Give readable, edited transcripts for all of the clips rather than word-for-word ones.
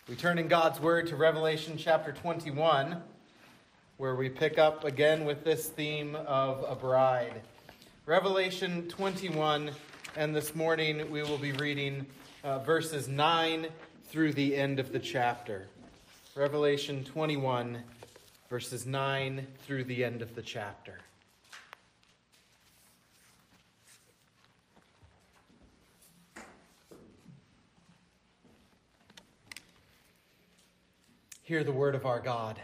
We turn in God's Word to Revelation chapter 21, where we pick up again with this theme of a bride. Revelation 21, and this morning we will be reading verses 9 through the end of the chapter. Revelation 21, verses 9 through the end of the chapter. Hear the word of our God.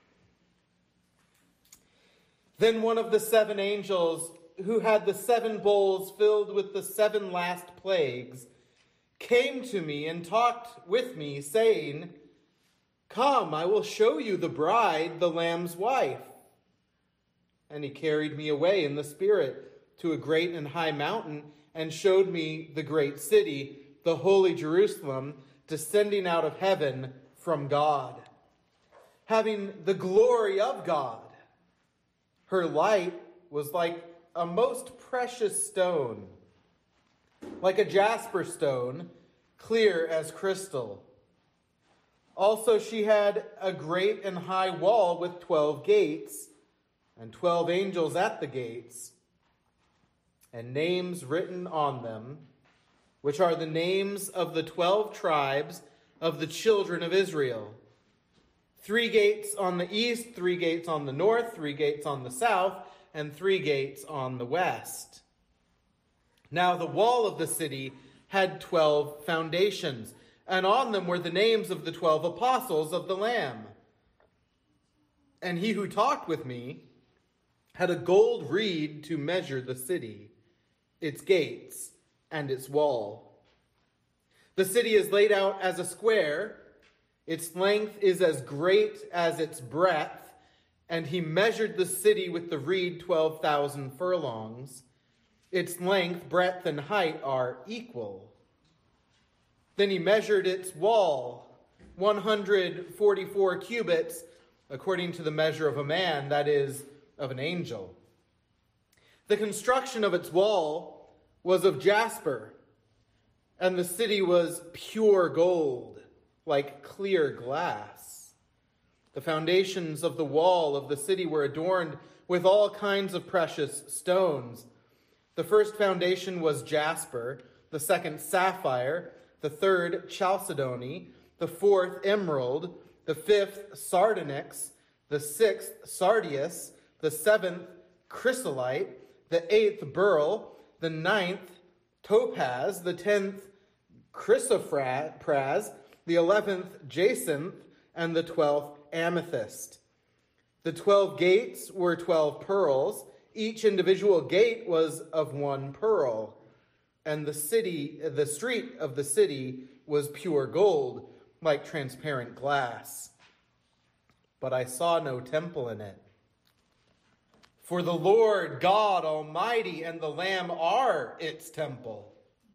Then one of the seven angels, who had the seven bowls filled with the seven last plagues, came to me and talked with me, saying, "Come, I will show you the bride, the Lamb's wife." And he carried me away in the Spirit to a great and high mountain, and showed me the great city, the holy Jerusalem, descending out of heaven from God, having the glory of God. Her light was like a most precious stone, like a jasper stone, clear as crystal. Also she had a great and high wall with 12 gates, and 12 angels at the gates, and names written on them, which are the names of the 12 tribes of the children of Israel. 3 gates on the east, 3 gates on the north, 3 gates on the south, and 3 gates on the west. Now the wall of the city had 12 foundations, and on them were the names of the 12 apostles of the Lamb. And he who talked with me had a gold reed to measure the city, its gates, and its wall. The city is laid out as a square. Its length is as great as its breadth, and he measured the city with the reed 12,000 furlongs. Its length, breadth, and height are equal. Then he measured its wall, 144 cubits, according to the measure of a man, that is, of an angel. The construction of its wall was of jasper, and the city was pure gold, like clear glass. The foundations of the wall of the city were adorned with all kinds of precious stones. The first foundation was jasper, the second sapphire, the third chalcedony, the fourth emerald, the fifth sardonyx, the sixth sardius, the seventh chrysolite, the eighth beryl, the ninth topaz, the 10th chrysoprase, the 11th jacinth, and the 12th amethyst. The 12 gates were 12 pearls. Each individual gate was of 1 pearl. And the street of the city was pure gold, like transparent glass. But I saw no temple in it. For the Lord God Almighty and the Lamb are its temple.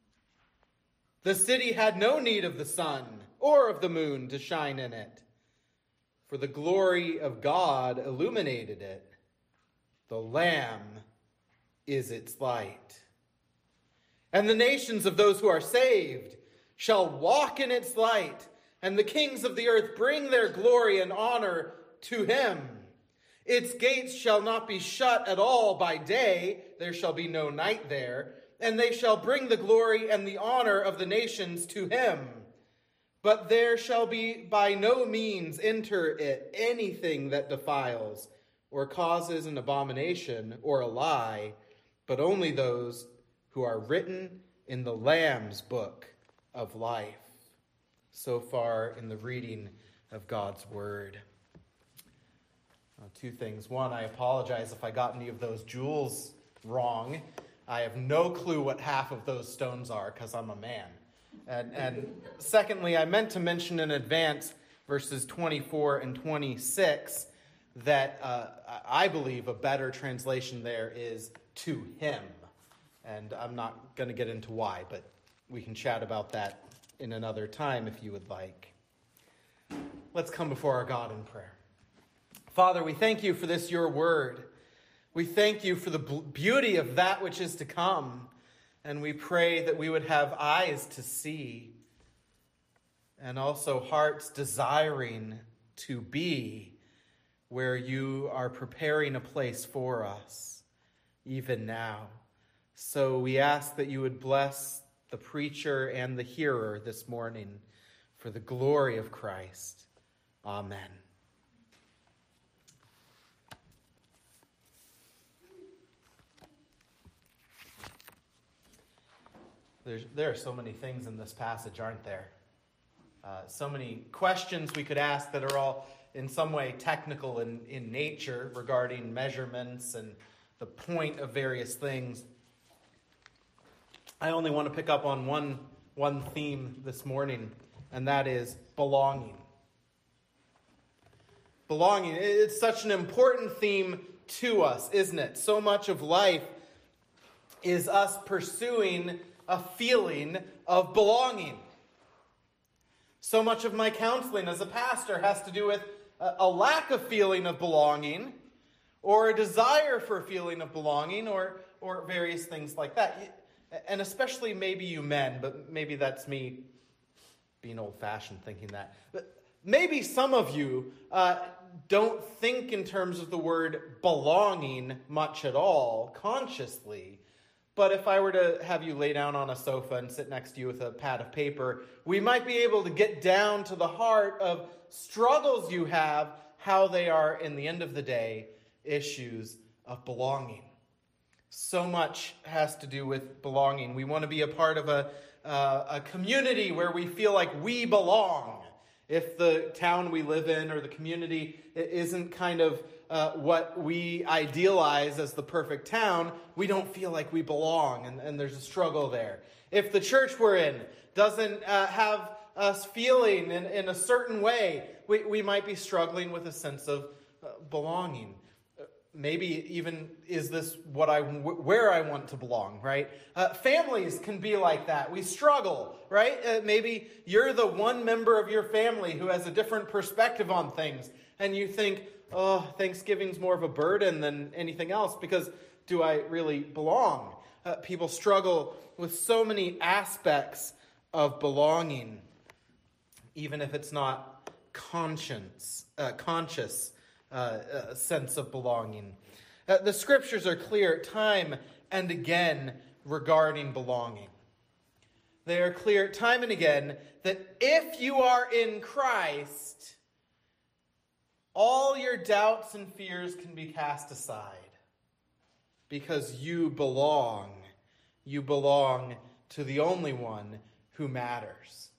The city had no need of the sun or of the moon to shine in it, for the glory of God illuminated it. The Lamb is its light. And the nations of those who are saved shall walk in its light, and the kings of the earth bring their glory and honor to him. Its gates shall not be shut at all by day, there shall be no night there, and they shall bring the glory and the honor of the nations to him. But there shall be by no means enter it anything that defiles, or causes an abomination, or a lie, but only those who are written in the Lamb's book of life. So far in the reading of God's word. 2 things. One, I apologize if I got any of those jewels wrong. I have no clue what half of those stones are because I'm a man. And secondly, I meant to mention in advance verses 24 and 26 that I believe a better translation there is to him. And I'm not going to get into why, but we can chat about that in another time if you would like. Let's come before our God in prayer. Father, we thank you for this, your word. We thank you for the beauty of that which is to come. And we pray that we would have eyes to see, and also hearts desiring to be where you are preparing a place for us, even now. So we ask that you would bless the preacher and the hearer this morning for the glory of Christ. Amen. There are so many things in this passage, aren't there? So many questions we could ask that are all in some way technical in nature regarding measurements and the point of various things. I only want to pick up on one theme this morning, and that is belonging. Belonging. It's such an important theme to us, isn't it? So much of life is us pursuing a feeling of belonging. So much of my counseling as a pastor has to do with a lack of feeling of belonging, or a desire for a feeling of belonging, or various things like that. And especially maybe you men, but maybe that's me being old-fashioned thinking that. But maybe some of you don't think in terms of the word belonging much at all, consciously. But if I were to have you lay down on a sofa and sit next to you with a pad of paper, we might be able to get down to the heart of struggles you have, how they are, in the end of the day, issues of belonging. So much has to do with belonging. We want to be a part of a community where we feel like we belong. If the town we live in or the community isn't kind of what we idealize as the perfect town, we don't feel like we belong, and there's a struggle there. If the church we're in doesn't have us feeling in a certain way, we might be struggling with a sense of belonging. Maybe even, is this where I want to belong, right? Families can be like that. We struggle, right? Maybe you're the one member of your family who has a different perspective on things, and you think, oh, Thanksgiving's more of a burden than anything else, because do I really belong? People struggle with so many aspects of belonging, even if it's not conscious sense of belonging. The scriptures are clear time and again regarding belonging. They are clear time and again that if you are in Christ, all your doubts and fears can be cast aside because you belong. You belong to the only one who matters.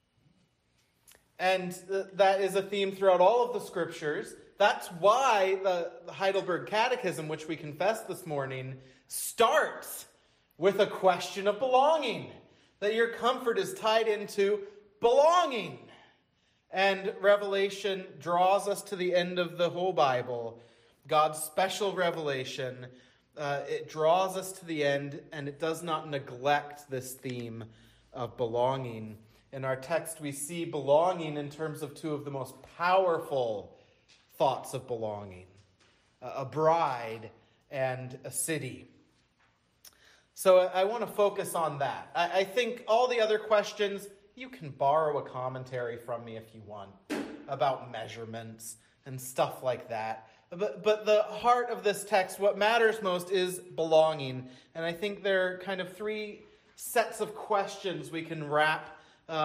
And that is a theme throughout all of the scriptures. That's why the Heidelberg Catechism, which we confessed this morning, starts with a question of belonging. That your comfort is tied into belonging. And Revelation draws us to the end of the whole Bible. God's special revelation. It draws us to the end, and it does not neglect this theme of belonging. In our text, we see belonging in terms of two of the most powerful thoughts of belonging. A bride and a city. So I want to focus on that. I think all the other questions, you can borrow a commentary from me if you want about measurements and stuff like that. But the heart of this text, what matters most, is belonging. And I think there are kind of three sets of questions we can wrap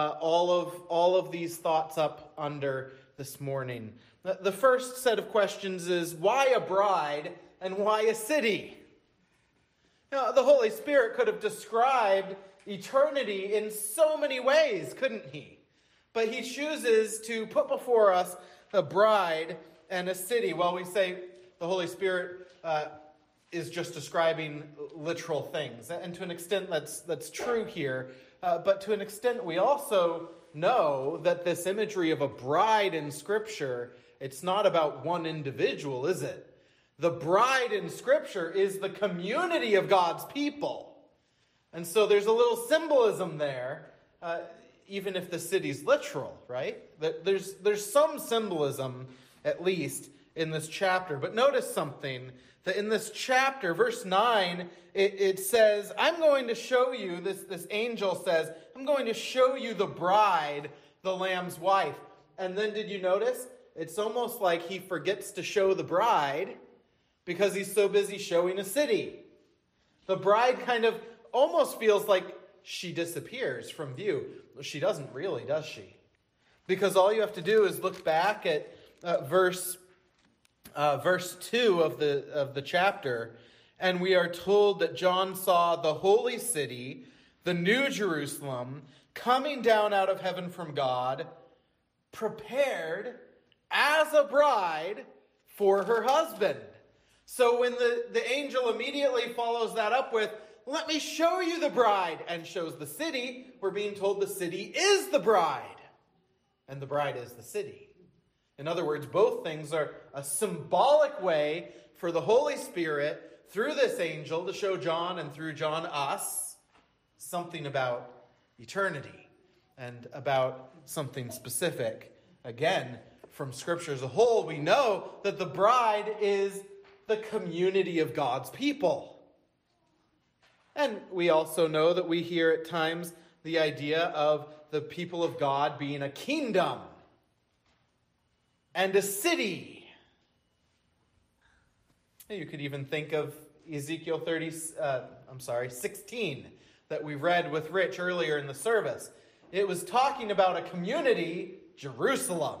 all of these thoughts up under this morning. The first set of questions is, why a bride and why a city? Now, the Holy Spirit could have described eternity in so many ways, couldn't he? But he chooses to put before us a bride and a city. Well, we say the Holy Spirit is just describing literal things. And to an extent, that's true here. But to an extent, we also know that this imagery of a bride in Scripture, it's not about one individual, is it? The bride in Scripture is the community of God's people. And so there's a little symbolism there, even if the city's literal, right? There's some symbolism, at least, in this chapter. But notice something, that in this chapter, verse 9, it says, I'm going to show you, this angel says, I'm going to show you the bride, the the Lamb's wife. And then did you notice? It's almost like he forgets to show the bride because he's so busy showing a city. The bride kind of almost feels like she disappears from view. She doesn't really, does she? Because all you have to do is look back at verse 2 of the chapter, and we are told that John saw the holy city, the new Jerusalem, coming down out of heaven from God, prepared as a bride for her husband. So when the angel immediately follows that up with, let me show you the bride, and shows the city, we're being told the city is the bride, and the bride is the city. In other words, both things are a symbolic way for the Holy Spirit, through this angel, to show John, and through John us, something about eternity and about something specific. Again, from Scripture as a whole, we know that the bride is the community of God's people. And we also know that we hear at times the idea of the people of God being a kingdom and a city. You could even think of Ezekiel 16 that we read with Rich earlier in the service. It was talking about a community, Jerusalem.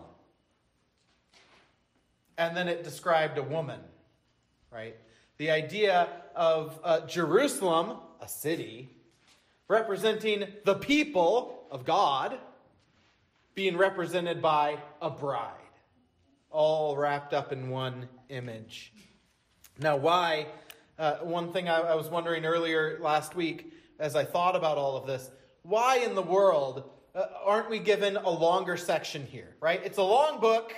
And then it described a woman, right? The idea of Jerusalem, a city, representing the people of God, being represented by a bride, all wrapped up in one image. Now, why? One thing I was wondering earlier last week as I thought about all of this, why in the world aren't we given a longer section here, right? It's a long book,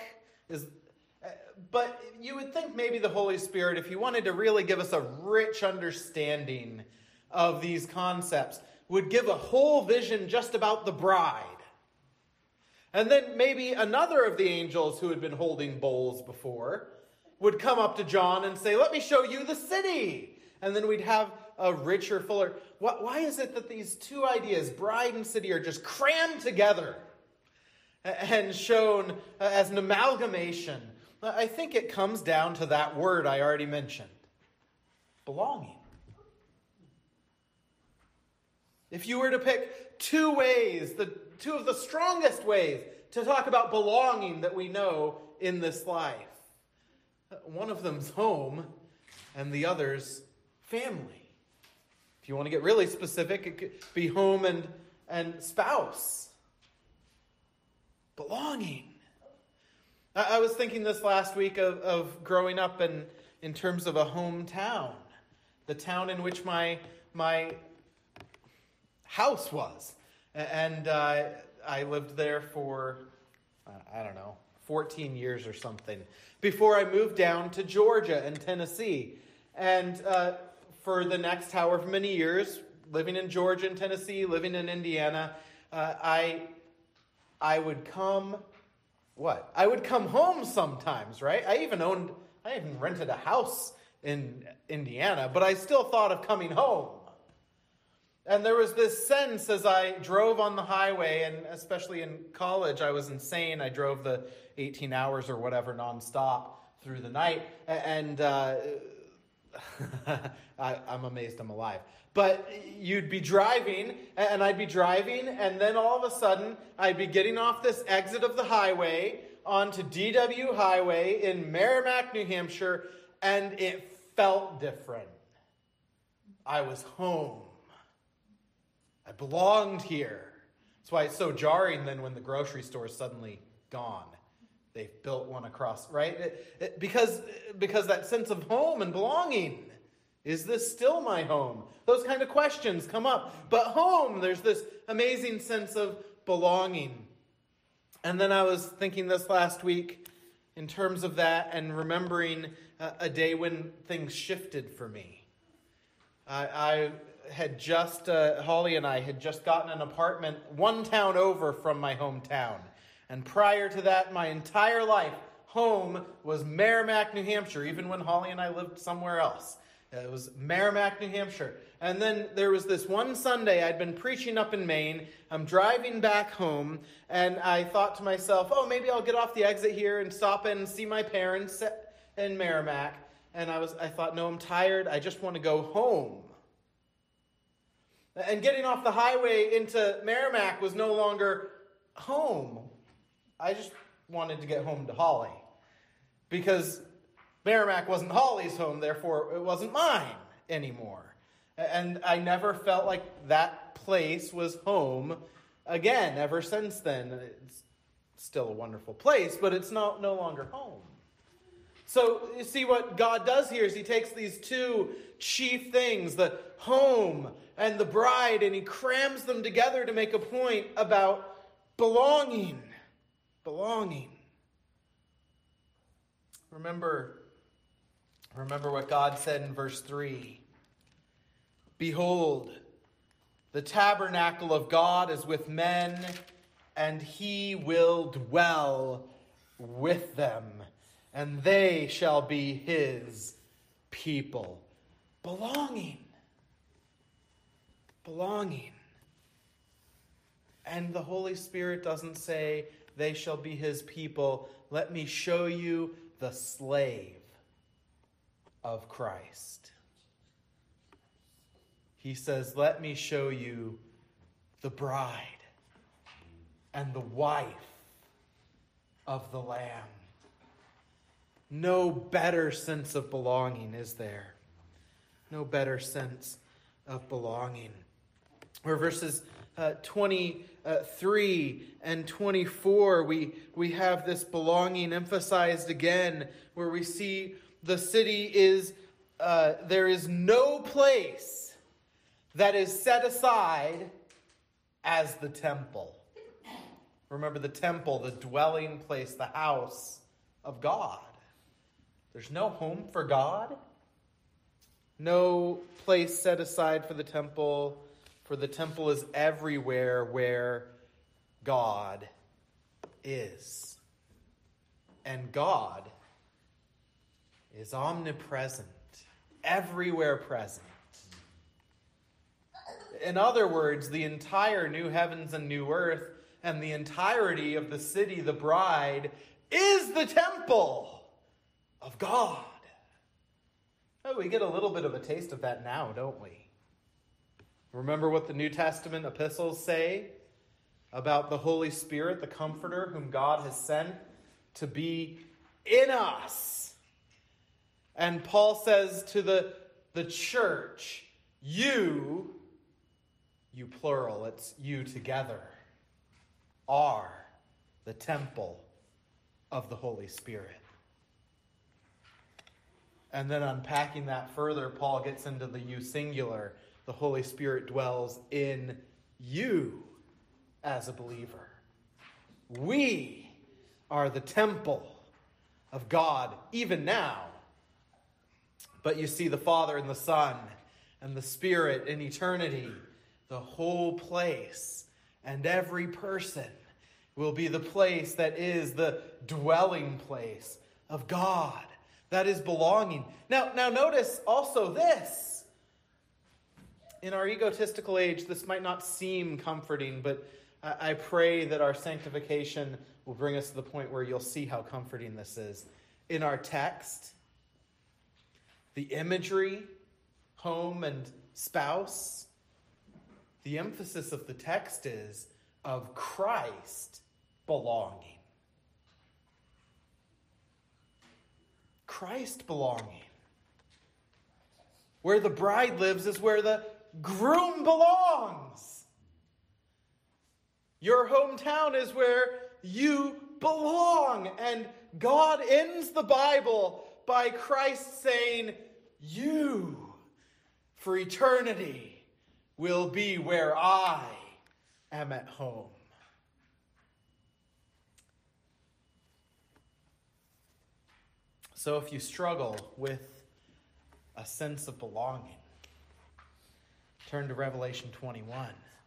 but you would think maybe the Holy Spirit, if he wanted to really give us a rich understanding of these concepts, would give a whole vision just about the bride. And then maybe another of the angels who had been holding bowls before would come up to John and say, let me show you the city. And then we'd have a richer, fuller... Why is it that these two ideas, bride and city, are just crammed together and shown as an amalgamation? I think it comes down to that word I already mentioned. Belonging. If you were to pick two ways, two of the strongest ways to talk about belonging that we know in this life, one of them's home and the other's family. If you want to get really specific, it could be home and spouse. Belonging. I was thinking this last week of growing up in terms of a hometown. The town in which my house was. And I lived there for, 14 years or something, before I moved down to Georgia and Tennessee. And for the next however many years, living in Georgia and Tennessee, living in Indiana, I would come home sometimes, right? I even rented a house in Indiana, but I still thought of coming home. And there was this sense as I drove on the highway, and especially in college, I was insane. I drove the 18 hours or whatever nonstop through the night, and I'm amazed I'm alive. But you'd be driving, and I'd be driving, and then all of a sudden, I'd be getting off this exit of the highway onto DW Highway in Merrimack, New Hampshire, and it felt different. I was home. I belonged here. That's why it's so jarring then when the grocery store is suddenly gone. They've built one across, right? Because that sense of home and belonging. Is this still my home? Those kind of questions come up. But home, there's this amazing sense of belonging. And then I was thinking this last week in terms of that and remembering a day when things shifted for me. Holly and I had just gotten an apartment one town over from my hometown. And prior to that, my entire life, home was Merrimack, New Hampshire, even when Holly and I lived somewhere else. It was Merrimack, New Hampshire. And then there was this one Sunday, I'd been preaching up in Maine. I'm driving back home, and I thought to myself, oh, maybe I'll get off the exit here and stop in and see my parents in Merrimack. And I thought, no, I'm tired. I just want to go home. And getting off the highway into Merrimack was no longer home. I just wanted to get home to Holly. Because Merrimack wasn't Holly's home, therefore it wasn't mine anymore. And I never felt like that place was home again ever since then. It's still a wonderful place, but it's no longer home. So you see what God does here is he takes these two chief things, the home and the bride, and he crams them together to make a point about belonging. Belonging. Remember what God said in verse 3. Behold, the tabernacle of God is with men, and he will dwell with them, and they shall be his people. Belonging. Belonging. And the Holy Spirit doesn't say they shall be his people. Let me show you the slave of Christ. He says, let me show you the bride and the wife of the Lamb. No better sense of belonging, is there? No better sense of belonging. Or verses 23 and 24, we have this belonging emphasized again, where we see the city is, there is no place that is set aside as the temple. Remember the temple, the dwelling place, the house of God. There's no home for God. No place set aside for the temple is everywhere where God is. And God is omnipresent, everywhere present. In other words, the entire new heavens and new earth and the entirety of the city, the bride, is the temple of God. Oh, we get a little bit of a taste of that now, don't we? Remember what the New Testament epistles say about the Holy Spirit, the Comforter, whom God has sent to be in us. And Paul says to the church, you plural, it's you together, are the temple of the Holy Spirit. And then unpacking that further, Paul gets into the you singular. The Holy Spirit dwells in you as a believer. We are the temple of God even now. But you see the Father and the Son and the Spirit in eternity, the whole place and every person will be the place that is the dwelling place of God. That is belonging. Now notice also this. In our egotistical age, this might not seem comforting, but I pray that our sanctification will bring us to the point where you'll see how comforting this is. In our text, the imagery, home and spouse, the emphasis of the text is of Christ belonging. Christ belonging. Where the bride lives is where the groom belongs. Your hometown is where you belong. And God ends the Bible by Christ saying, you, for eternity, will be where I am at home. So if you struggle with a sense of belonging, turn to Revelation 21.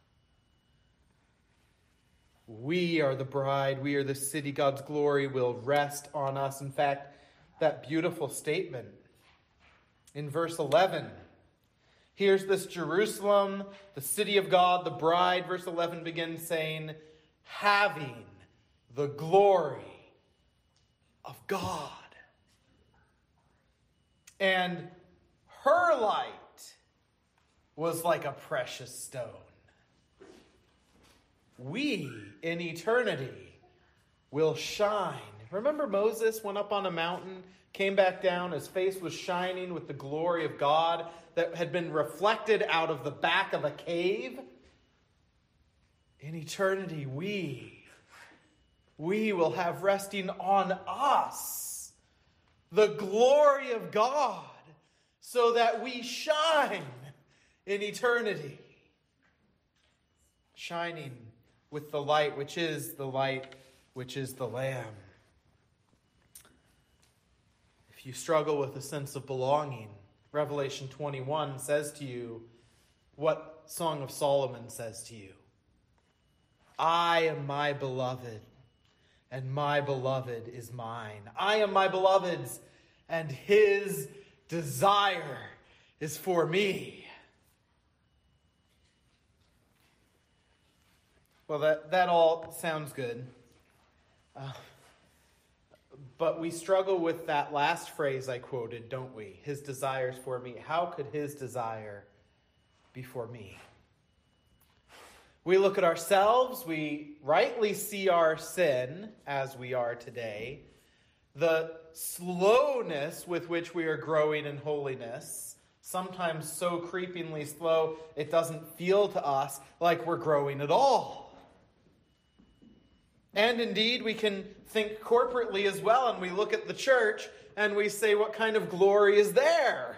We are the bride. We are the city. God's glory will rest on us. In fact, that beautiful statement In verse 11, here's this Jerusalem, the city of God, the bride. Verse 11 begins saying, having the glory of God. And her light was like a precious stone. We, in eternity, will shine. Remember Moses went up on a mountain, came back down, his face was shining with the glory of God that had been reflected out of the back of a cave? In eternity, we will have resting on us the glory of God, so that we shine in eternity. Shining with the light, which is the light, which is the Lamb. If you struggle with a sense of belonging, Revelation 21 says to you what Song of Solomon says to you. I am my beloved, and my beloved is mine. I am my beloved's, and his desire is for me. Well, that all sounds good. But we struggle with that last phrase I quoted, don't we? His desire is for me. How could his desire be for me? We look at ourselves, we rightly see our sin as we are today, the slowness with which we are growing in holiness, sometimes so creepingly slow it doesn't feel to us like we're growing at all. And indeed, we can think corporately as well, and we look at the church and we say, what kind of glory is there?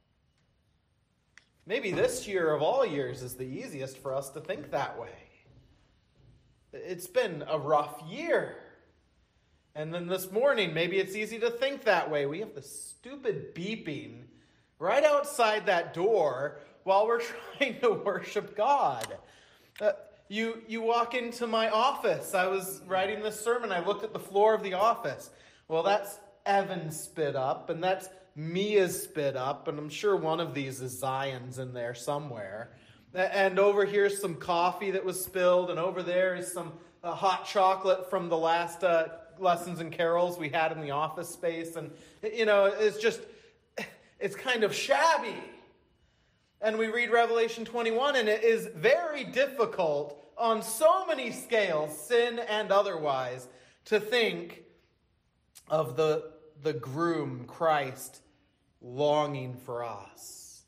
Maybe this year of all years is the easiest for us to think that way. It's been a rough year. And then this morning, maybe it's easy to think that way. We have the stupid beeping right outside that door while we're trying to worship God. You walk into my office. I was writing this sermon. I looked at the floor of the office. Well, that's Evan's spit up, and that's Mia's spit up, and I'm sure one of these is Zion's in there somewhere. And over here's some coffee that was spilled, and over there is some hot chocolate from the last lessons and carols we had in the office space. And, it's kind of shabby. And we read Revelation 21, and it is very difficult on so many scales, sin and otherwise, to think of the groom, Christ, longing for us.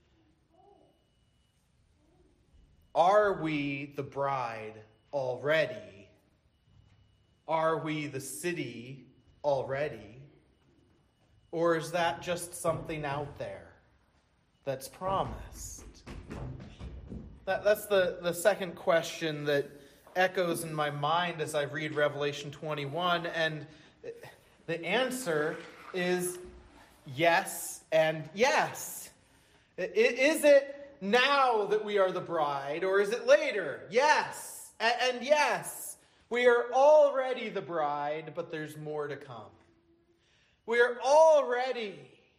Are we the bride already? Are we the city already? Or is that just something out there that's promised? That's the second question that echoes in my mind as I read Revelation 21, and the answer is yes and yes. Is it now that we are the bride, or is it later? Yes and yes. We are already the bride, but there's more to come. We are already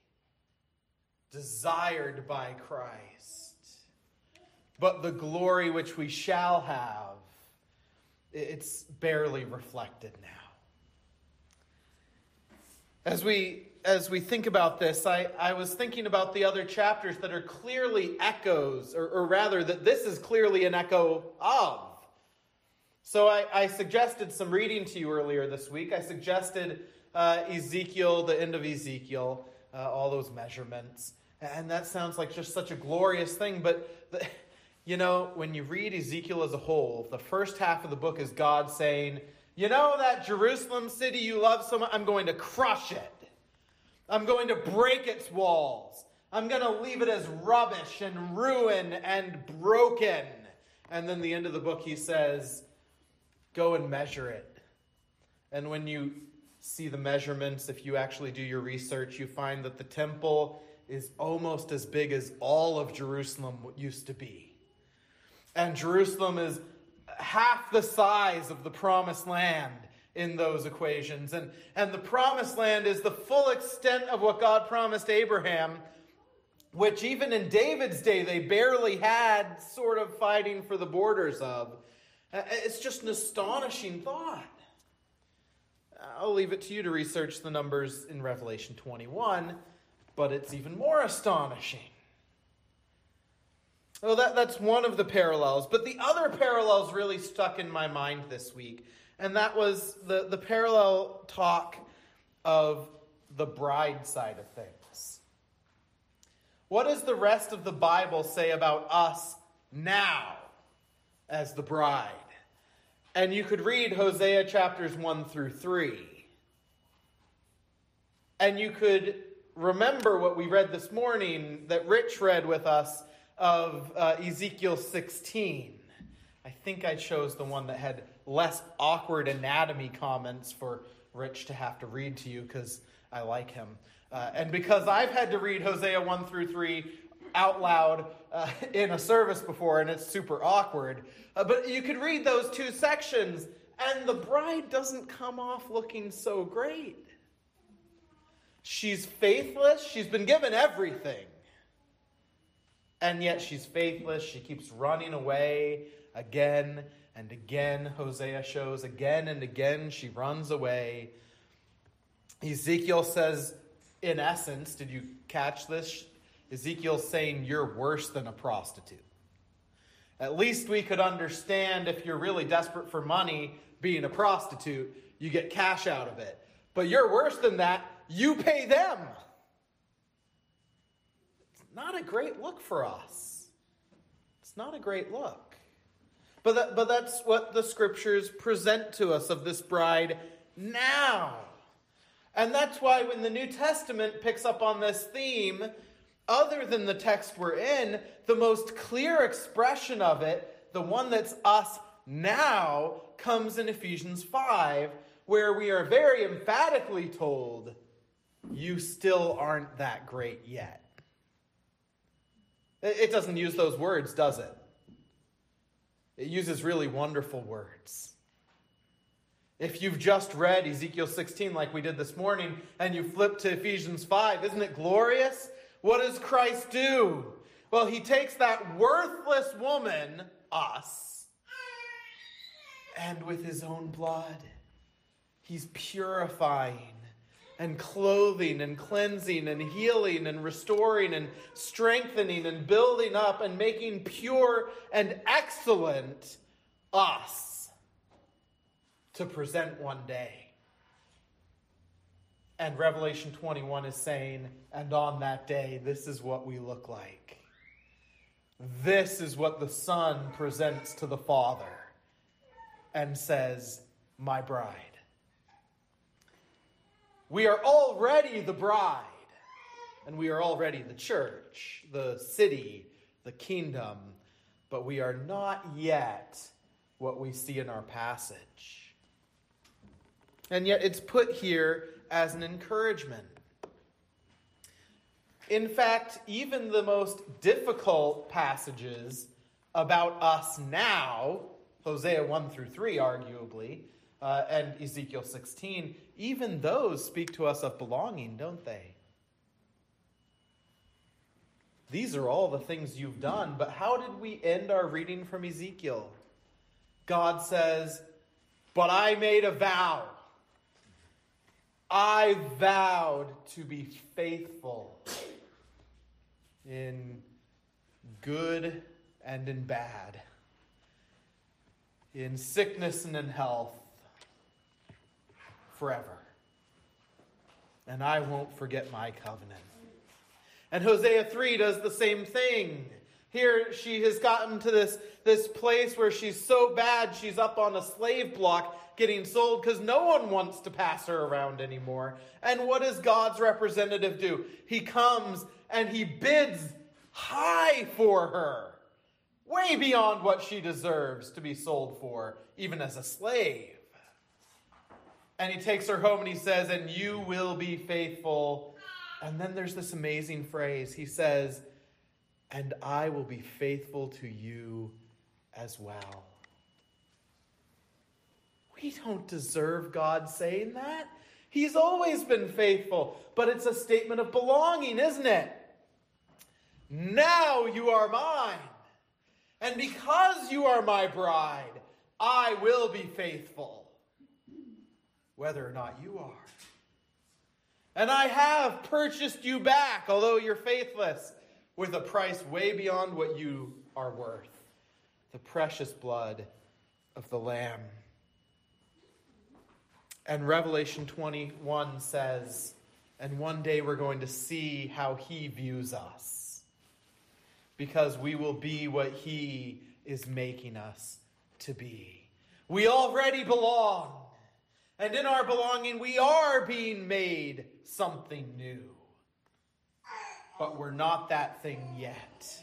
desired by Christ, but the glory which we shall have, it's barely reflected now. As we think about this, I was thinking about the other chapters that are clearly echoes, or rather that this is clearly an echo of. So I suggested some reading to you earlier this week. I suggested Ezekiel, the end of Ezekiel, all those measurements. And that sounds like just such a glorious thing. But, when you read Ezekiel as a whole, the first half of the book is God saying, that Jerusalem city you love so much, I'm going to crush it. I'm going to break its walls. I'm going to leave it as rubbish and ruin and broken. And then the end of the book he says, go and measure it. And when you see the measurements, if you actually do your research, you find that the temple is almost as big as all of Jerusalem used to be. And Jerusalem is half the size of the promised land in those equations. And the promised land is the full extent of what God promised Abraham which even in David's day they barely had sort of fighting for the borders of. It's just an astonishing thought. I'll leave it to you to research the numbers in Revelation 21, but it's even more astonishing. Well, that's one of the parallels, but the other parallels really stuck in my mind this week, and that was the parallel talk of the bride side of things. What does the rest of the Bible say about us now as the bride? And you could read Hosea chapters 1 through 3. And you could remember what we read this morning that Rich read with us of Ezekiel 16. I think I chose the one that had less awkward anatomy comments for Rich to have to read to you because I like him. And because I've had to read Hosea 1 through 3 out loud in a service before, and it's super awkward. But you could read those two sections, and the bride doesn't come off looking so great. She's faithless. She's been given everything. And yet she's faithless. She keeps running away again and again. Hosea shows again and again she runs away. Ezekiel says, in essence, did you catch this? Ezekiel's saying, you're worse than a prostitute. At least we could understand if you're really desperate for money, being a prostitute, you get cash out of it. But you're worse than that. You pay them. It's not a great look for us. It's not a great look. But that's what the scriptures present to us of this bride now. And that's why when the New Testament picks up on this theme, other than the text we're in, the most clear expression of it, the one that's us now, comes in Ephesians 5, where we are very emphatically told, you still aren't that great yet. It doesn't use those words, does it? It uses really wonderful words. If you've just read Ezekiel 16 like we did this morning, and you flip to Ephesians 5, isn't it glorious? What does Christ do? Well, he takes that worthless woman, us, and with his own blood, he's purifying and clothing and cleansing and healing and restoring and strengthening and building up and making pure and excellent us to present one day. And Revelation 21 is saying, and on that day, this is what we look like. This is what the Son presents to the Father and says, my bride. We are already the bride, and we are already the church, the city, the kingdom, but we are not yet what we see in our passage. And yet it's put here as an encouragement. In fact, even the most difficult passages about us now, Hosea 1 through 3 arguably, and Ezekiel 16, even those speak to us of belonging, don't they? These are all the things you've done, but how did we end our reading from Ezekiel? God says, but I made a vow. I vowed to be faithful in good and in bad, in sickness and in health, forever. And I won't forget my covenant. And Hosea 3 does the same thing. Here she has gotten to this place where she's so bad she's up on a slave block getting sold because no one wants to pass her around anymore. And what does God's representative do? He comes and he bids high for her, way beyond what she deserves to be sold for, even as a slave. And he takes her home and he says, and you will be faithful. And then there's this amazing phrase. He says, and I will be faithful to you as well. We don't deserve God saying that. He's always been faithful. But it's a statement of belonging, isn't it? Now you are mine. And because you are my bride, I will be faithful, whether or not you are. And I have purchased you back, although you're faithless, with a price way beyond what you are worth. The precious blood of the Lamb. And Revelation 21 says, and one day we're going to see how he views us, because we will be what he is making us to be. We already belong. And in our belonging, we are being made something new. But we're not that thing yet.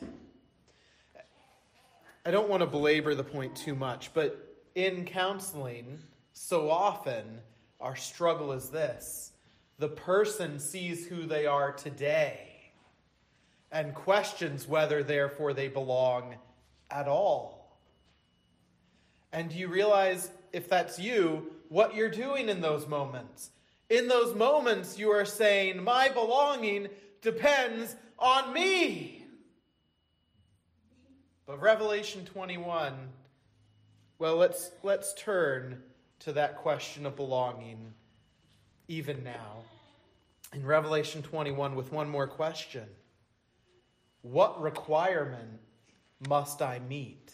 I don't want to belabor the point too much, but in counseling, so often our struggle is this. The person sees who they are today and questions whether, therefore, they belong at all. And do you realize, if that's you, what you're doing in those moments? In those moments, you are saying, my belonging depends on me. But Revelation 21, well, let's turn to that question of belonging even now. In Revelation 21 with one more question. What requirement must I meet?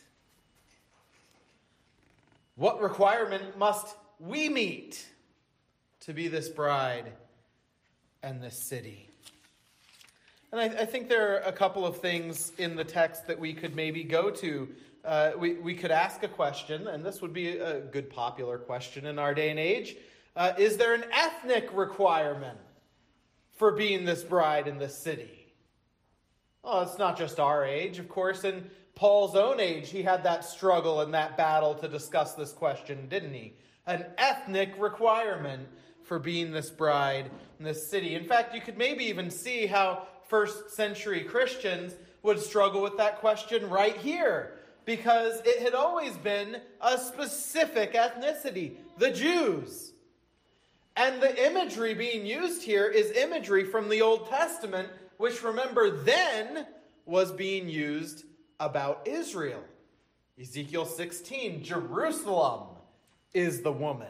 What requirement must we meet to be this bride and this city? And I think there are a couple of things in the text that we could maybe go to. We could ask a question, and this would be a good popular question in our day and age. Is there an ethnic requirement for being this bride in this city? Oh, it's not just our age. Of course, in Paul's own age, he had that struggle and that battle to discuss this question, didn't he? An ethnic requirement for being this bride in this city. In fact, you could maybe even see how first century Christians would struggle with that question right here, because it had always been a specific ethnicity, the Jews. And the imagery being used here is imagery from the Old Testament, which, remember, then was being used about Israel. Ezekiel 16, Jerusalem is the woman.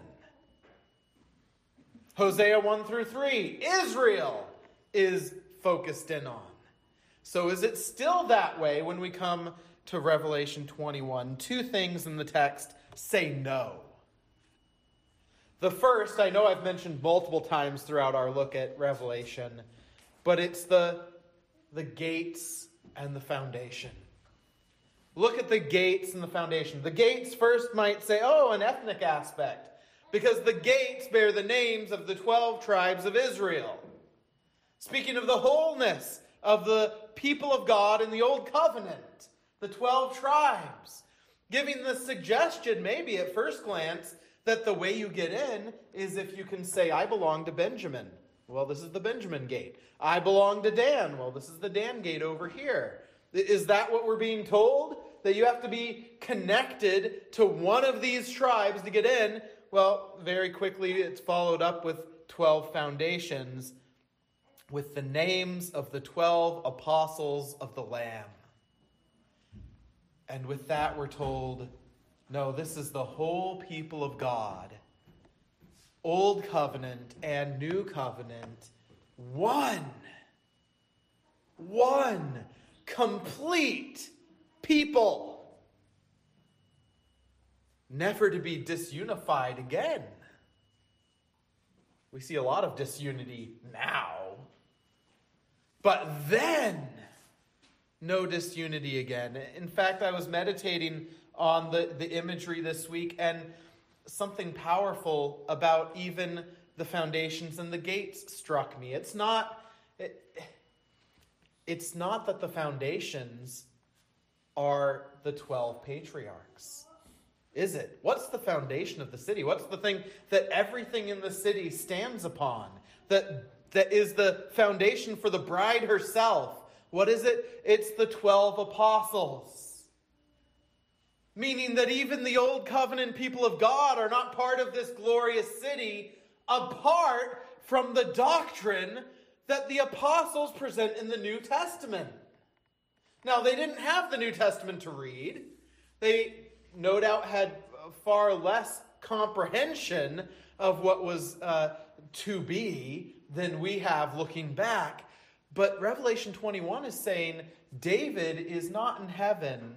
Hosea 1 through 3, Israel is focused in on. So is it still that way when we come to Revelation 21? Two things in the text say no. The first, I know I've mentioned multiple times throughout our look at Revelation, but it's the gates and the foundation. Look at the gates and the foundation. The gates first might say, oh, an ethnic aspect, because the gates bear the names of the 12 tribes of Israel. Speaking of the wholeness of the people of God in the Old Covenant, the 12 tribes, giving the suggestion, maybe at first glance, that the way you get in is if you can say, I belong to Benjamin. Well, this is the Benjamin gate. I belong to Dan. Well, this is the Dan gate over here. Is that what we're being told? That you have to be connected to one of these tribes to get in? Well, very quickly it's followed up with 12 foundations with the names of the 12 apostles of the Lamb. And with that we're told, no, this is the whole people of God. Old covenant and new covenant. One complete people. Never to be disunified again. We see a lot of disunity now. But then, no disunity again. In fact, I was meditating on the imagery this week, and something powerful about even the foundations and the gates struck me. It's not that the foundations are the 12 patriarchs, is it? What's the foundation of the city? What's the thing that everything in the city stands upon? That is the foundation for the bride herself. What is it? It's the 12 apostles. Meaning that even the Old Covenant people of God are not part of this glorious city apart from the doctrine that the apostles present in the New Testament. Now, they didn't have the New Testament to read. They no doubt had far less comprehension of what was to be than we have looking back. But Revelation 21 is saying David is not in heaven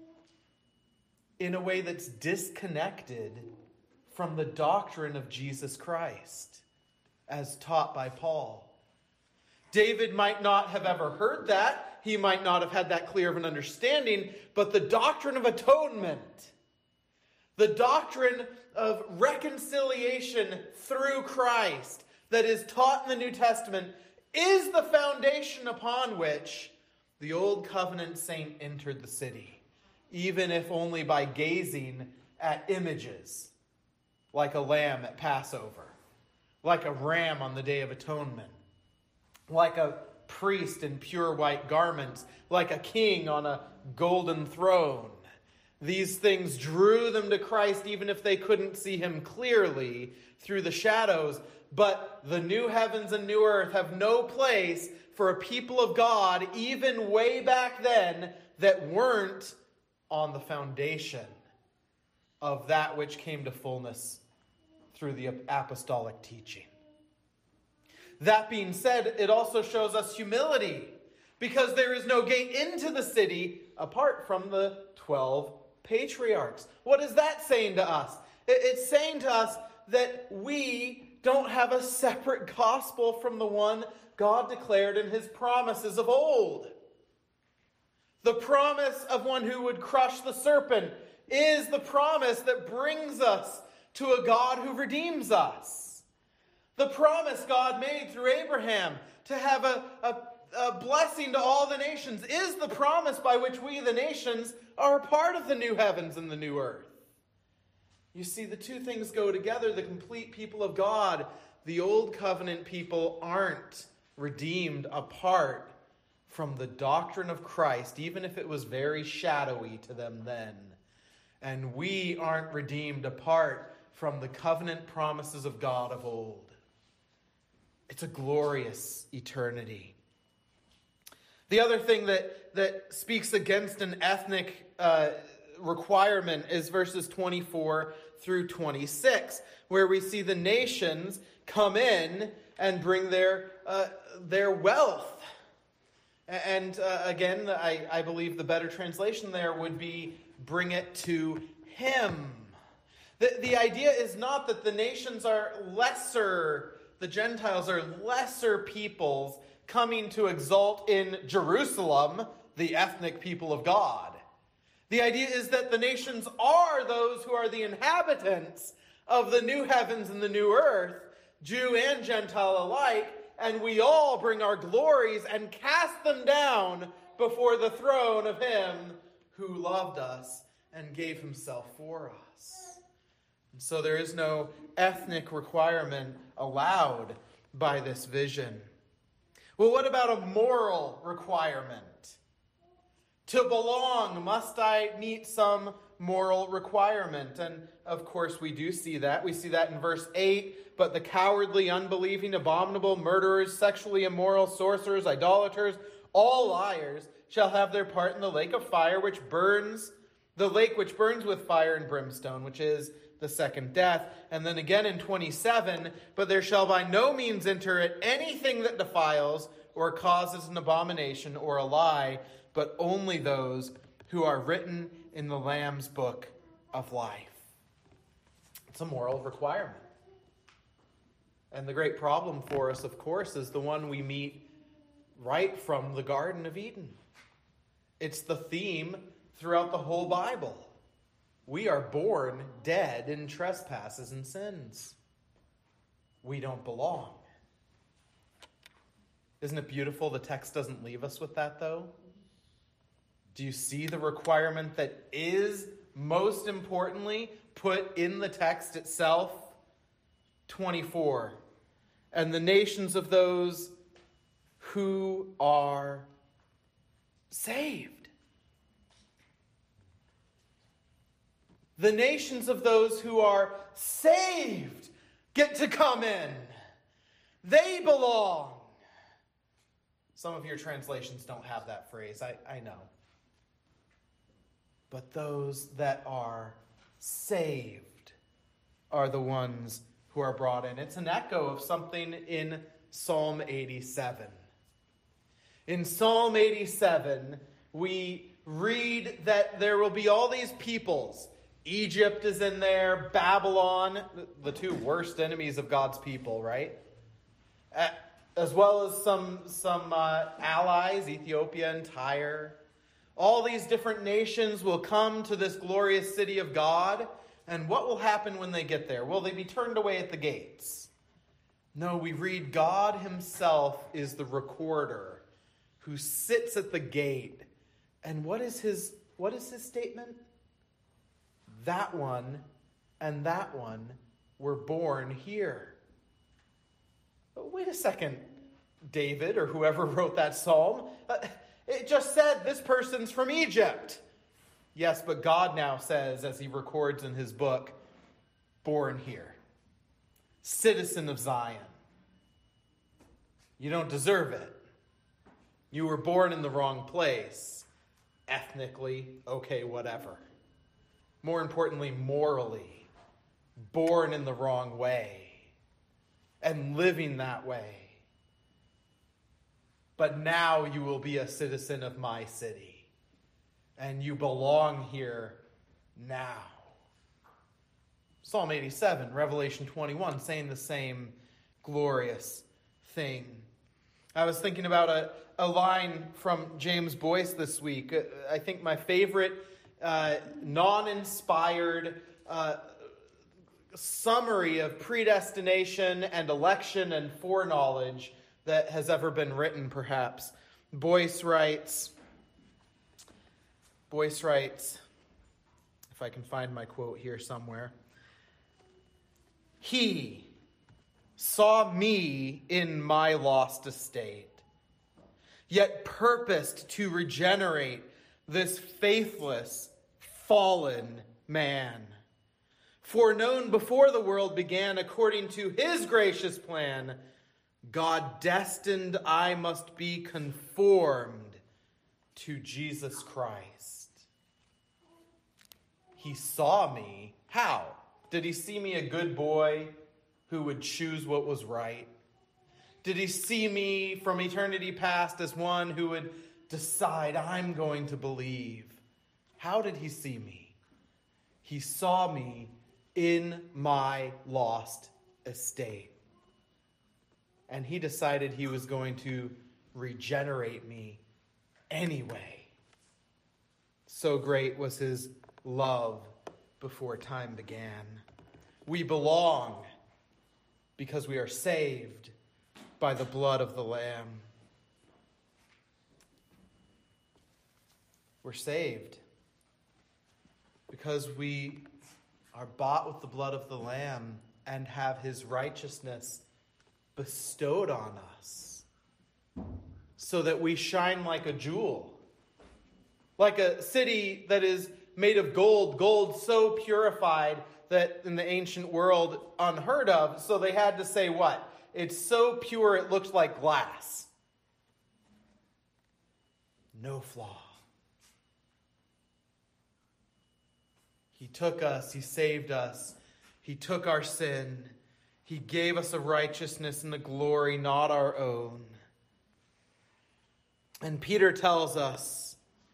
in a way that's disconnected from the doctrine of Jesus Christ as taught by Paul. David might not have ever heard that. He might not have had that clear of an understanding, but the doctrine of atonement, the doctrine of reconciliation through Christ that is taught in the New Testament is the foundation upon which the Old Covenant saint entered the city, even if only by gazing at images, like a lamb at Passover, like a ram on the Day of Atonement, like a priest in pure white garments, like a king on a golden throne. These things drew them to Christ even if they couldn't see him clearly through the shadows. But the new heavens and new earth have no place for a people of God, even way back then, that weren't on the foundation of that which came to fullness through the apostolic teaching. That being said, it also shows us humility, because there is no gate into the city apart from the 12 patriarchs. What is that saying to us? It's saying to us that we don't have a separate gospel from the one God declared in his promises of old. The promise of one who would crush the serpent is the promise that brings us to a God who redeems us. The promise God made through Abraham to have a blessing to all the nations is the promise by which we, the nations, are a part of the new heavens and the new earth. You see, the two things go together. The complete people of God, the old covenant people, aren't redeemed apart from the doctrine of Christ, even if it was very shadowy to them then. And we aren't redeemed apart from the covenant promises of God of old. It's a glorious eternity. The other thing that speaks against an ethnic requirement is verses 24 through 26, where we see the nations come in and bring their wealth. And again, I believe the better translation there would be bring it to him. The idea is not that the nations are lesser, the Gentiles are lesser peoples coming to exalt in Jerusalem, the ethnic people of God. The idea is that the nations are those who are the inhabitants of the new heavens and the new earth, Jew and Gentile alike, and we all bring our glories and cast them down before the throne of him who loved us and gave himself for us. And so there is no ethnic requirement allowed by this vision. Well, what about a moral requirement? To belong, must I meet some moral requirement? And of course we do see that. We see that in verse 8. But the cowardly, unbelieving, abominable, murderers, sexually immoral, sorcerers, idolaters, all liars shall have their part in the lake of fire, which burns with fire and brimstone, which is the second death. And then again in 27, but there shall by no means enter it anything that defiles or causes an abomination or a lie, but only those who are written in the Lamb's book of life. It's a moral requirement. And the great problem for us, of course, is the one we meet right from the Garden of Eden. It's the theme throughout the whole Bible. We are born dead in trespasses and sins. We don't belong. Isn't it beautiful the text doesn't leave us with that, though? Do you see the requirement that is most importantly put in the text itself? 24. And the nations of those who are saved. The nations of those who are saved get to come in. They belong. Some of your translations don't have that phrase. I know. but those that are saved are the ones who are brought in. It's an echo of something in Psalm 87. In Psalm 87, we read that there will be all these peoples. Egypt is in there, Babylon, the two worst enemies of God's people, right? As well as some allies, Ethiopia and Tyre. All these different nations will come to this glorious city of God. And what will happen when they get there? Will they be turned away at the gates? No, we read God himself is the recorder who sits at the gate. And what is his statement? That one and that one were born here. But wait a second, David, or whoever wrote that psalm. It just said this person's from Egypt. Yes, but God now says, as he records in his book, born here. Citizen of Zion. You don't deserve it. You were born in the wrong place. Ethnically, okay, whatever. More importantly, morally. Born in the wrong way. And living that way. But now you will be a citizen of my city. And you belong here now. Psalm 87, Revelation 21, saying the same glorious thing. I was thinking about a line from James Boyce this week. I think my favorite non-inspired summary of predestination and election and foreknowledge that has ever been written, perhaps. Boyce writes, if I can find my quote here somewhere, "He saw me in my lost estate, yet purposed to regenerate this faithless, fallen man. Foreknown before the world began, according to his gracious plan, God destined I must be conformed to Jesus Christ." He saw me. How? Did he see me a good boy who would choose what was right? Did he see me from eternity past as one who would decide, I'm going to believe? How did he see me? He saw me in my lost estate. And he decided he was going to regenerate me anyway. So great was his love before time began. We belong because we are saved by the blood of the Lamb. We're saved because we are bought with the blood of the Lamb and have his righteousness bestowed on us so that we shine like a jewel, like a city that is made of gold so purified that in the ancient world unheard of, so they had to say what? It's so pure it looks like glass. No flaw. He took us, he saved us, he took our sin, he gave us a righteousness and a glory not our own. And Peter tells us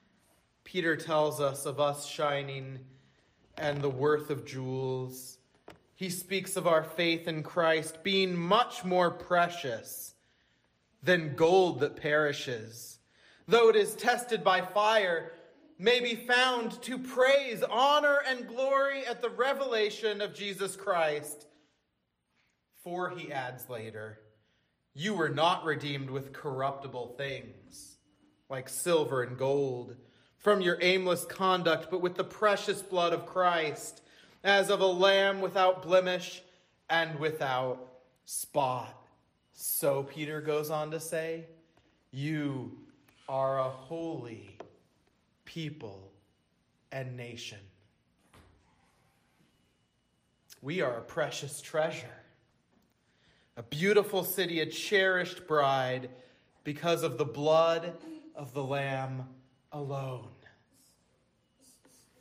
of us shining and the worth of jewels. He speaks of our faith in Christ being much more precious than gold that perishes, though it is tested by fire, may be found to praise, honor, and glory at the revelation of Jesus Christ. For, he adds later, you were not redeemed with corruptible things, like silver and gold, from your aimless conduct, but with the precious blood of Christ, as of a lamb without blemish and without spot. So, Peter goes on to say, you are a holy people and nation. We are a precious treasure, a beautiful city, a cherished bride, because of the blood of the Lamb alone.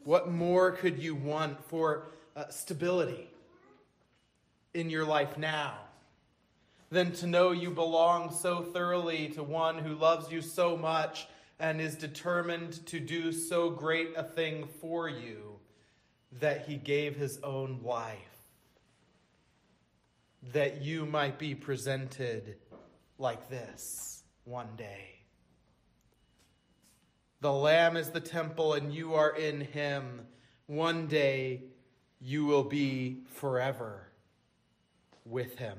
What more could you want for stability in your life now than to know you belong so thoroughly to one who loves you so much and is determined to do so great a thing for you that he gave his own life, that you might be presented like this one day. The Lamb is the temple and you are in him. One day you will be forever with him.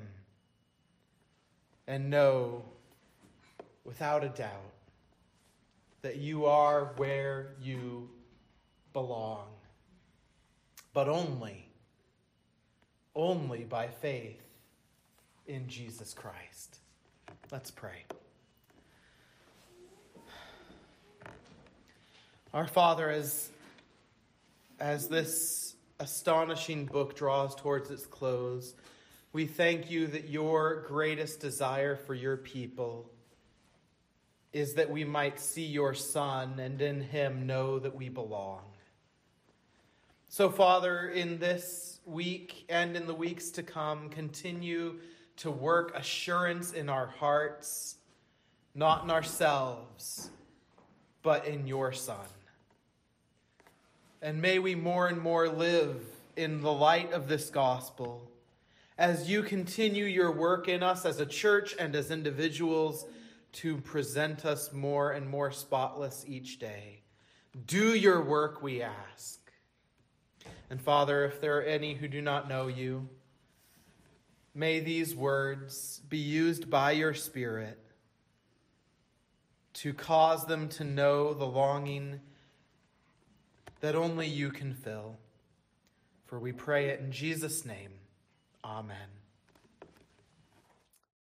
And know, without a doubt, that you are where you belong. But only by faith in Jesus Christ. Let's pray. Our Father, as this astonishing book draws towards its close, we thank you that your greatest desire for your people is that we might see your Son and in him know that we belong. So, Father, in this week and in the weeks to come, continue to work assurance in our hearts, not in ourselves, but in your Son. And may we more and more live in the light of this gospel as you continue your work in us as a church and as individuals to present us more and more spotless each day. Do your work, we ask. And Father, if there are any who do not know you, may these words be used by your Spirit to cause them to know the longing that only you can fill. For we pray it in Jesus' name. Amen.